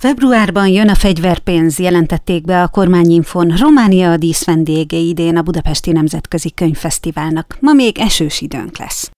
Februárban jön a fegyverpénz, jelentették be a kormányinfón. Románia a díszvendége idén a Budapesti Nemzetközi Könyvfesztiválnak. Ma még esős időnk lesz.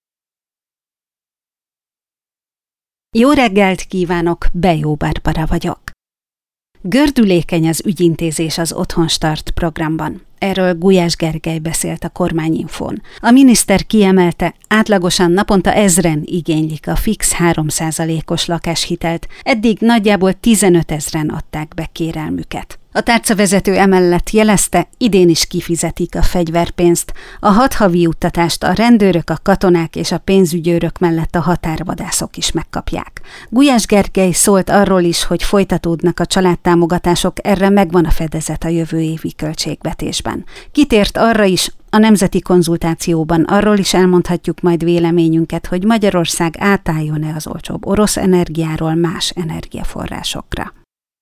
Jó reggelt kívánok, Bejó Barbara vagyok. Gördülékeny az ügyintézés az Otthon Start programban. Erről Gulyás Gergely beszélt a kormányinfón. A miniszter kiemelte, átlagosan naponta 1000-en igénylik a fix 3%-os lakáshitelt, eddig nagyjából 15 000-en adták be kérelmüket. A tárcavezető emellett jelezte, idén is kifizetik a fegyverpénzt, a 6 havi juttatást a rendőrök, a katonák és a pénzügyőrök mellett a határvadászok is megkapják. Gulyás Gergely szólt arról is, hogy folytatódnak a családtámogatások, erre megvan a fedezet a jövő évi költségvetésben. Kitért arra is, a nemzeti konzultációban arról is elmondhatjuk majd véleményünket, hogy Magyarország átálljon-e az olcsóbb orosz energiáról más energiaforrásokra.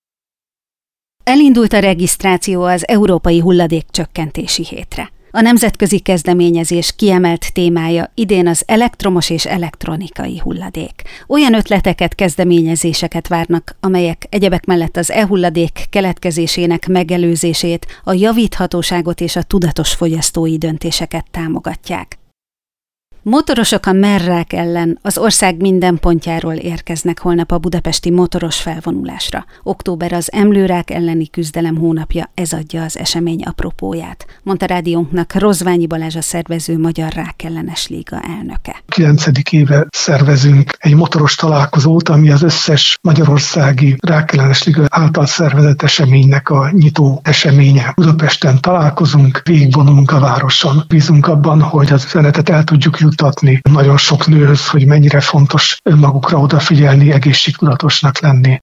Elindult a regisztráció az Európai Hulladékcsökkentési Hétre. A nemzetközi kezdeményezés kiemelt témája idén az elektromos és elektronikai hulladék. Olyan ötleteket, kezdeményezéseket várnak, amelyek egyebek mellett az e-hulladék keletkezésének megelőzését, a javíthatóságot és a tudatos fogyasztói döntéseket támogatják. Motorosok a merrák ellen az ország minden pontjáról érkeznek holnap a budapesti motoros felvonulásra. Október az emlőrák elleni küzdelem hónapja, ez adja az esemény apropóját, mondta rádiónknak Rozványi Balázs, a szervező Magyar Rákellenes Liga elnöke. 9. éve szervezünk egy motoros találkozót, ami az összes magyarországi Rákellenes Liga által szervezett eseménynek a nyitó eseménye. Budapesten találkozunk, végigvonulunk a városon. Bízunk abban, hogy az üzenetet el tudjuk juttatni nagyon sok nőhöz, hogy mennyire fontos önmagukra odafigyelni, egészségtudatosnak lenni.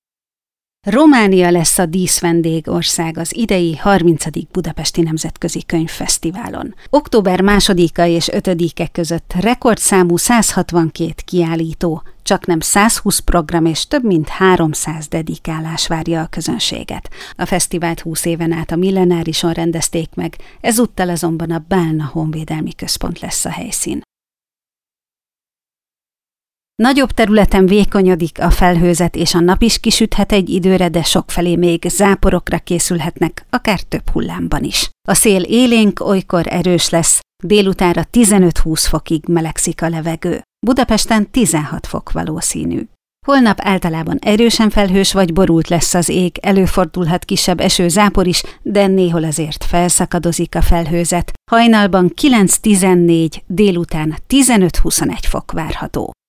Románia lesz a díszvendég ország az idei 30. Budapesti Nemzetközi Könyvfesztiválon. Október 2-a és 5-e között rekordszámú 162 kiállító, csaknem 120 program és több mint 300 dedikálás várja a közönséget. A fesztivált 20 éven át a Millenárison rendezték meg, ezúttal azonban a Bálna Honvédelmi Központ lesz a helyszín. Nagyobb területen vékonyodik a felhőzet, és a nap is kisüthet egy időre, de sokfelé még záporokra készülhetnek, akár több hullámban is. A szél élénk, olykor erős lesz, délutánra 15-20 fokig melegszik a levegő. Budapesten 16 fok valószínű. Holnap általában erősen felhős vagy borult lesz az ég, előfordulhat kisebb eső-zápor is, de néhol azért felszakadozik a felhőzet. Hajnalban 9-14, délután 15-21 fok várható.